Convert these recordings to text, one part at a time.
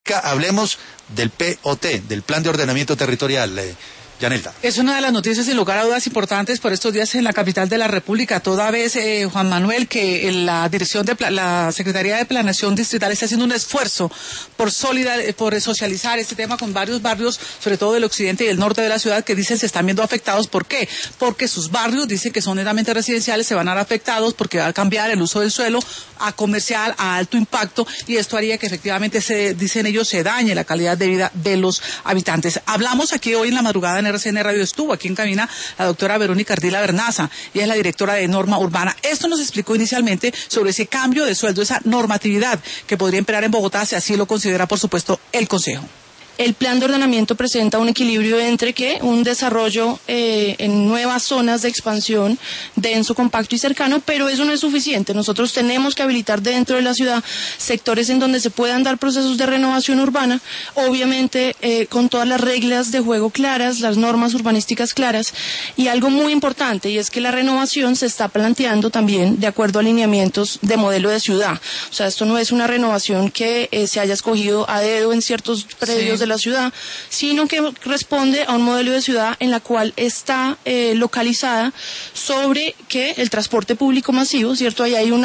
Hablemos del POT, del Plan de Ordenamiento Territorial. Yanelda. Es una de las noticias sin lugar a dudas importantes por estos días en la capital de la República. Toda vez, Juan Manuel, que la dirección de la Secretaría de Planeación Distrital está haciendo un esfuerzo por socializar este tema con varios barrios, sobre todo del occidente y del norte de la ciudad, que dicen se están viendo afectados. ¿Por qué? Porque sus barrios dicen que son netamente residenciales, se van a ver afectados porque va a cambiar el uso del suelo a comercial, a alto impacto, y esto haría que efectivamente, dicen ellos, se dañe la calidad de vida de los habitantes. Hablamos aquí hoy en la madrugada en RCN Radio, estuvo aquí en cabina la doctora Verónica Ardila Bernaza, ella es la directora de Norma Urbana. Esto nos explicó inicialmente sobre ese cambio de sueldo, esa normatividad que podría imperar en Bogotá, si así lo considera, por supuesto, el Consejo. El plan de ordenamiento presenta un equilibrio entre un desarrollo en nuevas zonas de expansión, denso, compacto y cercano, pero eso no es suficiente. Nosotros tenemos que habilitar dentro de la ciudad sectores en donde se puedan dar procesos de renovación urbana, obviamente con todas las reglas de juego claras, las normas urbanísticas claras, y algo muy importante, y es que la renovación se está planteando también de acuerdo a alineamientos de modelo de ciudad. O sea, esto no es una renovación que se haya escogido a dedo en ciertos predios de la ciudad, sino que responde a un modelo de ciudad en la cual está localizada sobre que el transporte público masivo, ¿cierto? Ahí hay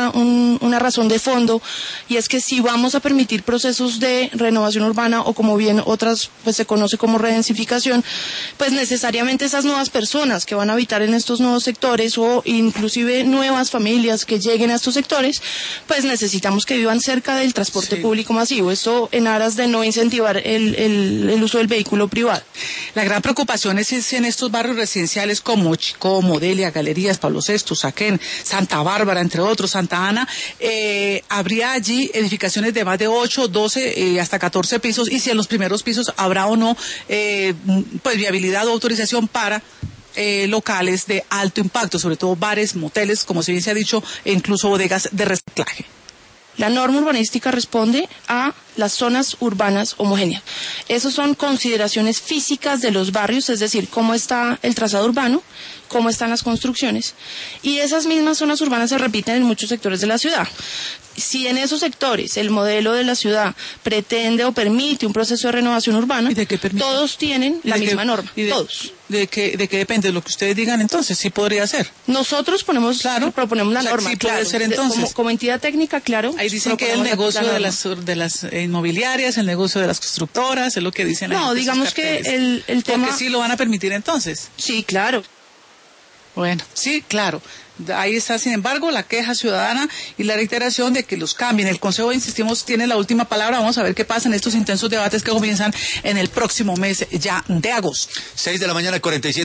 una razón de fondo, y es que si vamos a permitir procesos de renovación urbana, o como bien otras pues se conoce como redensificación, pues necesariamente esas nuevas personas que van a habitar en estos nuevos sectores, o inclusive nuevas familias que lleguen a estos sectores, pues necesitamos que vivan cerca del transporte público masivo. Esto en aras de no incentivar el uso del vehículo privado. La gran preocupación es en estos barrios residenciales como Chicó, Modelia, Galerías, Pablo VI, Usaquén, Santa Bárbara, entre otros, Santa Ana. Habría allí edificaciones de más de 8, 12 hasta 14 pisos, y si en los primeros pisos habrá o no pues viabilidad o autorización para locales de alto impacto, sobre todo bares, moteles, como se bien se ha dicho, e incluso bodegas de reciclaje. La norma urbanística responde a las zonas urbanas homogéneas. Esas son consideraciones físicas de los barrios, es decir, cómo está el trazado urbano, cómo están las construcciones, y esas mismas zonas urbanas se repiten en muchos sectores de la ciudad. Si en esos sectores el modelo de la ciudad pretende o permite un proceso de renovación urbana, todos tienen la misma norma, todos. ¿De qué depende? De lo que ustedes digan, entonces, sí podría ser. Nosotros proponemos la norma. Sí puede ser, entonces. Como entidad técnica, claro. Ahí dicen que el negocio de las inmobiliarias, el negocio de las constructoras, es lo que dicen. No, digamos que el tema... Porque sí lo van a permitir, entonces. Sí, claro. Bueno, sí, claro. Ahí está, sin embargo, la queja ciudadana y la reiteración de que los cambien. El Consejo, insistimos, tiene la última palabra. Vamos a ver qué pasa en estos intensos debates que comienzan en el próximo mes ya de agosto. 6:47 a.m.